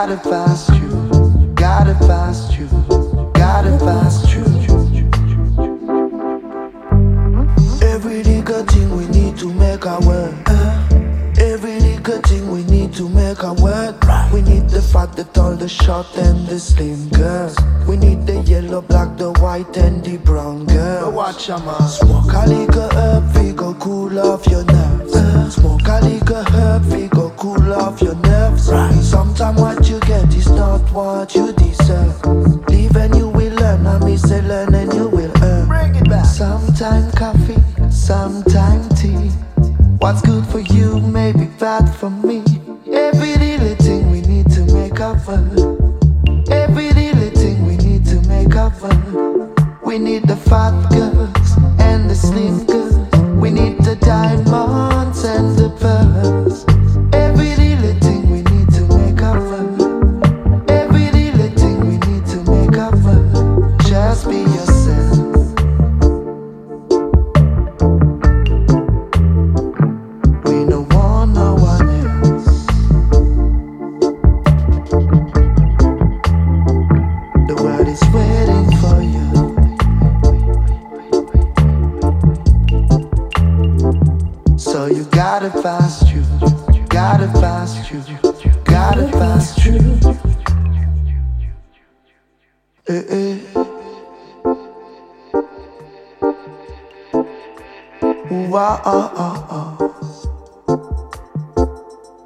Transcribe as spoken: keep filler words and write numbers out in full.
gotta fast you, gotta fast you, gotta fast you. Every little thing we need to make our work. Every little thing we need to make our work. We need the fat, the tall, the short and the slim girls. We need the yellow, black, the white and the brown girl. Watch your man. Smoke a little herb, we go cool off your nerves. Smoke a little herb, we go cool off your nerves. Sometimes what you get is not what you deserve. Live and you will learn, I me say learn and you will earn. Bring it back. Sometime coffee, sometime tea. What's good for you may be bad for me. Every little thing we need to make up for. Every little thing we need to make up for. We need the fat girls and the slim girls. We need the diamonds and the pearls. Every little thing we need to make up for. Every little thing we need to make up for. Just be yourself. We don't want no one else. The world is waiting for you. So you gotta fast you, gotta fast you, gotta fast you. Eh, eh. Ooh, ah, ah, ah, ah.